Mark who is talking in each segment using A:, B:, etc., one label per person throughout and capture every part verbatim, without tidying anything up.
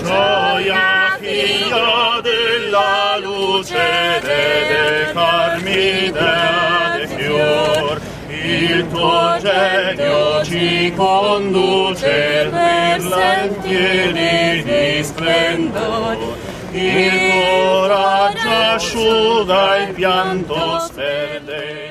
A: Gioia, figlia della luce, de carmine de fior, il tuo genio ci conduce per sentieri di splendor, il tuo raggio asciuga il pianto sperde.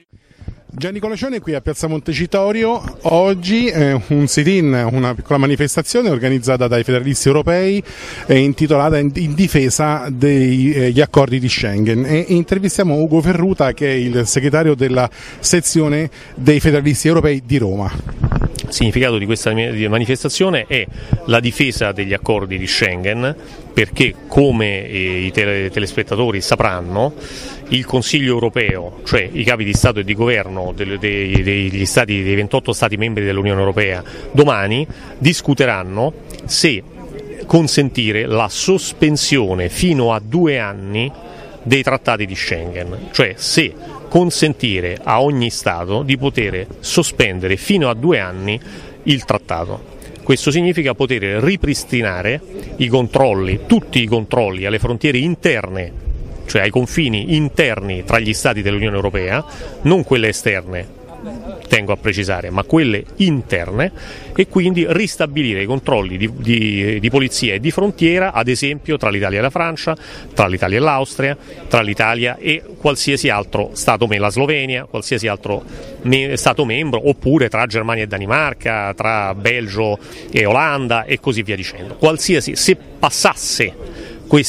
B: Gianni Colaccione qui a Piazza Montecitorio. Oggi eh, un sit-in, una piccola manifestazione organizzata dai federalisti europei eh, intitolata in, in difesa degli eh, accordi di Schengen, e intervistiamo Ugo Ferruta, che è il segretario della sezione dei federalisti europei di Roma.
C: Il significato di questa manifestazione è la difesa degli accordi di Schengen, perché come i tele- telespettatori sapranno, il Consiglio europeo, cioè i capi di Stato e di Governo dei, dei, degli stati, dei ventotto Stati membri dell'Unione Europea, domani discuteranno se consentire la sospensione fino a due anni dei trattati di Schengen, cioè se consentire a ogni Stato di poter sospendere fino a due anni il trattato. Questo significa poter ripristinare i controlli, tutti i controlli alle frontiere interne, cioè ai confini interni tra gli Stati dell'Unione Europea, non quelle esterne, tengo a precisare, ma quelle interne, e quindi ristabilire i controlli di, di, di polizia e di frontiera, ad esempio tra l'Italia e la Francia, tra l'Italia e l'Austria, tra l'Italia e qualsiasi altro Stato, la Slovenia, qualsiasi altro me, Stato membro, oppure tra Germania e Danimarca, tra Belgio e Olanda e così via dicendo. Qualsiasi, se passasse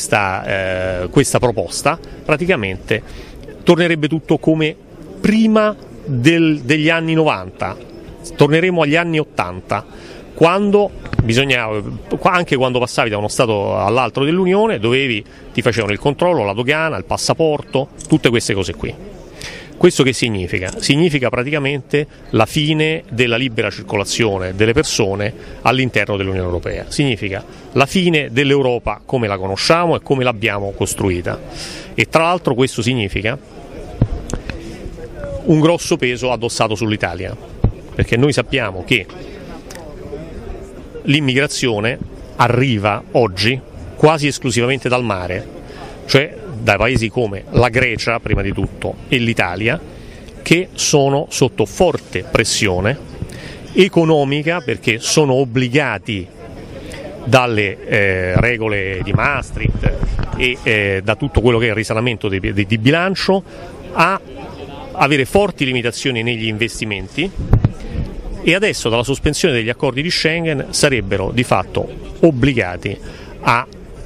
C: questa, eh, questa proposta, praticamente tornerebbe tutto come prima del, degli anni novanta, torneremo agli anni ottanta, quando bisognava, anche quando passavi da uno Stato all'altro dell'Unione, dovevi, ti facevano il controllo, la dogana, il passaporto, tutte queste cose qui. Questo che significa? Significa praticamente la fine della libera circolazione delle persone all'interno dell'Unione Europea, significa la fine dell'Europa come la conosciamo e come l'abbiamo costruita, e tra l'altro questo significa un grosso peso addossato sull'Italia, perché noi sappiamo che l'immigrazione arriva oggi quasi esclusivamente dal mare, cioè da paesi come la Grecia prima di tutto e l'Italia, che sono sotto forte pressione economica perché sono obbligati dalle eh, regole di Maastricht e eh, da tutto quello che è il risanamento di, di, di bilancio a avere forti limitazioni negli investimenti, e adesso dalla sospensione degli accordi di Schengen sarebbero di fatto obbligati a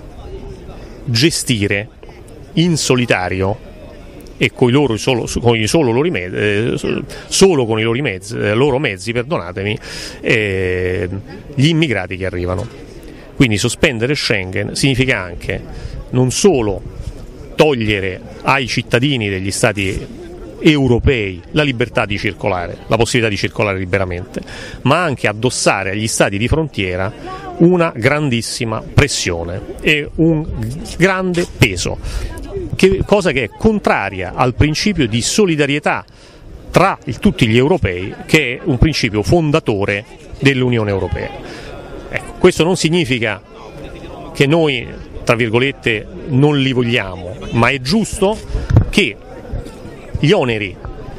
C: gestire in solitario e con i loro solo, con i solo, loro mezzi, eh, solo con i loro mezzi, eh, loro mezzi perdonatemi, eh, gli immigrati che arrivano. Quindi sospendere Schengen significa anche non solo togliere ai cittadini degli stati europei la libertà di circolare, la possibilità di circolare liberamente, ma anche addossare agli stati di frontiera una grandissima pressione e un grande peso, che, cosa che è contraria al principio di solidarietà tra il, tutti gli europei, che è un principio fondatore dell'Unione Europea. Ecco, questo non significa che noi, tra virgolette, non li vogliamo, ma è giusto che gli oneri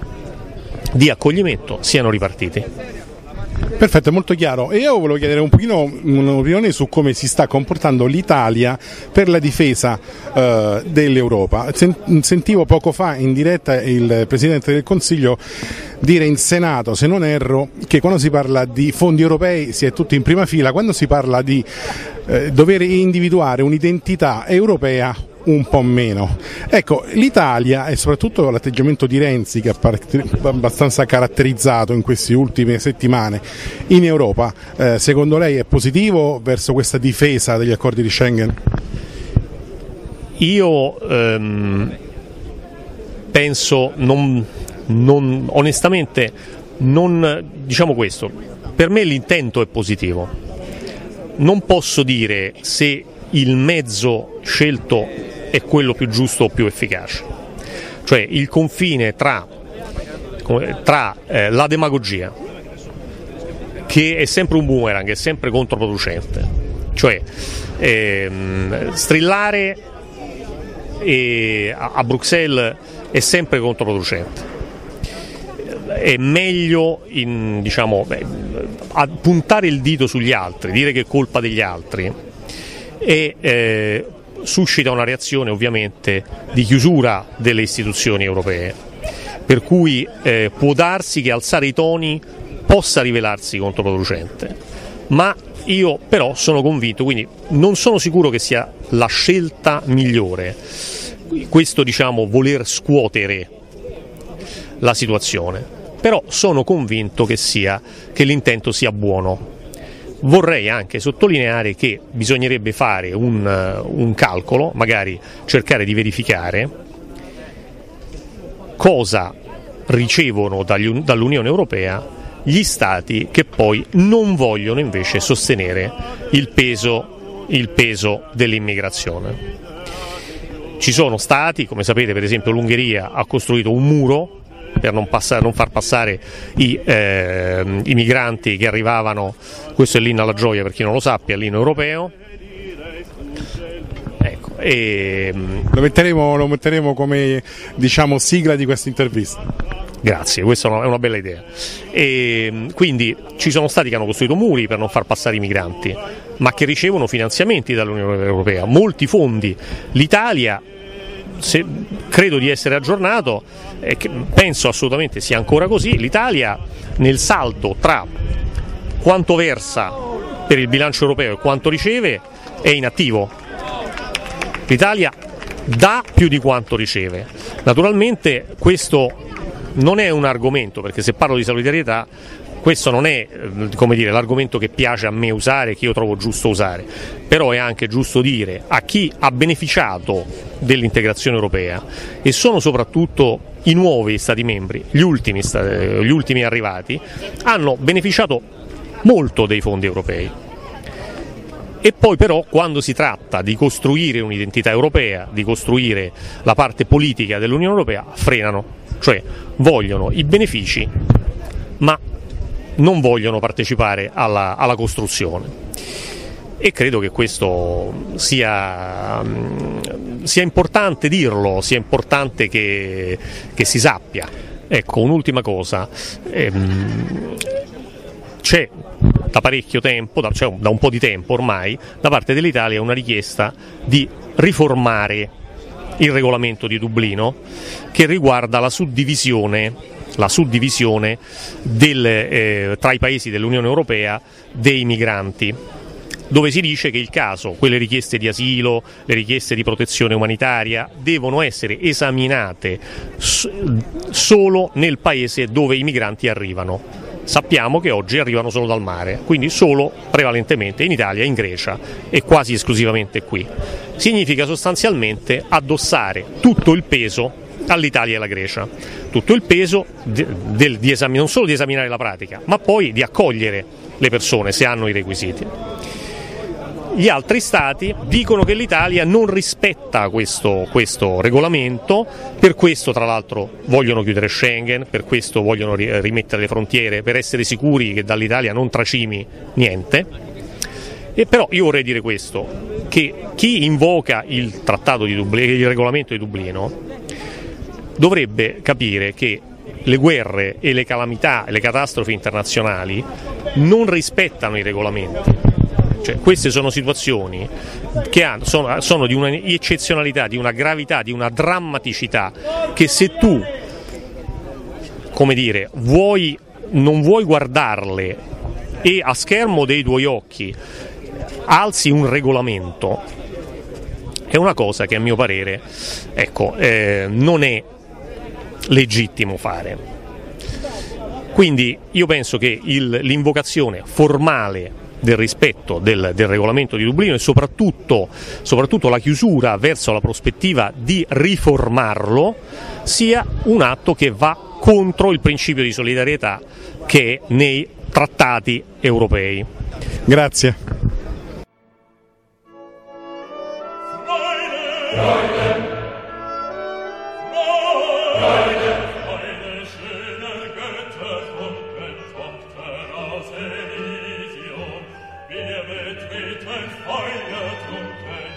C: di accoglimento siano ripartiti.
B: Perfetto, è molto chiaro. E io volevo chiedere un pochino un'opinione su come si sta comportando l'Italia per la difesa eh, dell'Europa. Sentivo poco fa in diretta il Presidente del Consiglio dire in Senato, se non erro, che quando si parla di fondi europei si è tutti in prima fila, quando si parla di eh, dover individuare un'identità europea un po' meno. Ecco, l'Italia e soprattutto l'atteggiamento di Renzi, che è abbastanza caratterizzato in queste ultime settimane in Europa, eh, secondo lei è positivo verso questa difesa degli accordi di Schengen?
C: Io ehm, penso, non, non, onestamente, non, diciamo questo, per me l'intento è positivo. Non posso dire se il mezzo scelto è quello più giusto o più efficace, cioè il confine tra, tra eh, la demagogia, che è sempre un boomerang, è sempre controproducente, cioè ehm, strillare e a, a Bruxelles è sempre controproducente. È meglio in, diciamo, beh, a puntare il dito sugli altri, dire che è colpa degli altri e eh, suscita una reazione ovviamente di chiusura delle istituzioni europee, per cui eh, può darsi che alzare i toni possa rivelarsi controproducente, ma io però sono convinto, quindi non sono sicuro che sia la scelta migliore questo, diciamo, voler scuotere la situazione. Però sono convinto che, sia, che l'intento sia buono. Vorrei anche sottolineare che bisognerebbe fare un, un calcolo, magari cercare di verificare cosa ricevono dagli, dall'Unione Europea gli Stati che poi non vogliono invece sostenere il peso, il peso dell'immigrazione. Ci sono Stati, come sapete, per esempio l'Ungheria ha costruito un muro per non, passare, non far passare i, eh, i migranti che arrivavano, questo è l'inno alla gioia per chi non lo sappia, l'inno europeo. Ecco, e...
B: lo, metteremo, lo metteremo come, diciamo, sigla di questa intervista.
C: Grazie, questa è una bella idea. E quindi ci sono stati che hanno costruito muri per non far passare i migranti, ma che ricevono finanziamenti dall'Unione Europea, molti fondi. L'Italia, se, credo di essere aggiornato, e che penso assolutamente sia ancora così, l'Italia nel saldo tra quanto versa per il bilancio europeo e quanto riceve è inattivo. L'Italia dà più di quanto riceve. Naturalmente questo non è un argomento, perché se parlo di solidarietà questo non è, come dire, l'argomento che piace a me usare, che io trovo giusto usare, però è anche giusto dire a chi ha beneficiato dell'integrazione europea, e sono soprattutto i nuovi Stati membri, gli ultimi, gli ultimi arrivati, hanno beneficiato molto dei fondi europei. E poi però quando si tratta di costruire un'identità europea, di costruire la parte politica dell'Unione Europea, frenano, cioè vogliono i benefici ma non vogliono partecipare alla, alla costruzione. E credo che questo sia, sia importante dirlo, sia importante che, che si sappia. Ecco, un'ultima cosa, ehm, c'è da parecchio tempo, da, cioè da un po' di tempo ormai, da parte dell'Italia una richiesta di riformare il regolamento di Dublino che riguarda la suddivisione la suddivisione del, eh, tra i paesi dell'Unione Europea dei migranti, dove si dice che il caso, quelle richieste di asilo, le richieste di protezione umanitaria, devono essere esaminate solo nel paese dove i migranti arrivano. Sappiamo che oggi arrivano solo dal mare, quindi solo prevalentemente in Italia, in Grecia e quasi esclusivamente qui. Significa sostanzialmente addossare tutto il peso all'Italia e alla Grecia, tutto il peso di, del, di esami, non solo di esaminare la pratica, ma poi di accogliere le persone se hanno i requisiti. Gli altri Stati dicono che l'Italia non rispetta questo, questo regolamento, per questo tra l'altro vogliono chiudere Schengen, per questo vogliono rimettere le frontiere, per essere sicuri che dall'Italia non tracimi niente. E però io vorrei dire questo, che chi invoca il trattato di Dublino, il regolamento di Dublino, dovrebbe capire che le guerre e le calamità e le catastrofi internazionali non rispettano i regolamenti. Cioè, queste sono situazioni che hanno, sono, sono di una eccezionalità, di una gravità, di una drammaticità, che se tu, come dire, vuoi, non vuoi guardarle e a schermo dei tuoi occhi alzi un regolamento, è una cosa che a mio parere, ecco, eh, non è legittimo fare. Quindi io penso che il, l'invocazione formale del rispetto del, del regolamento di Dublino e soprattutto, soprattutto la chiusura verso la prospettiva di riformarlo sia un atto che va contro il principio di solidarietà che è nei trattati europei.
B: Grazie.
A: Mit mit ein Feuer trunken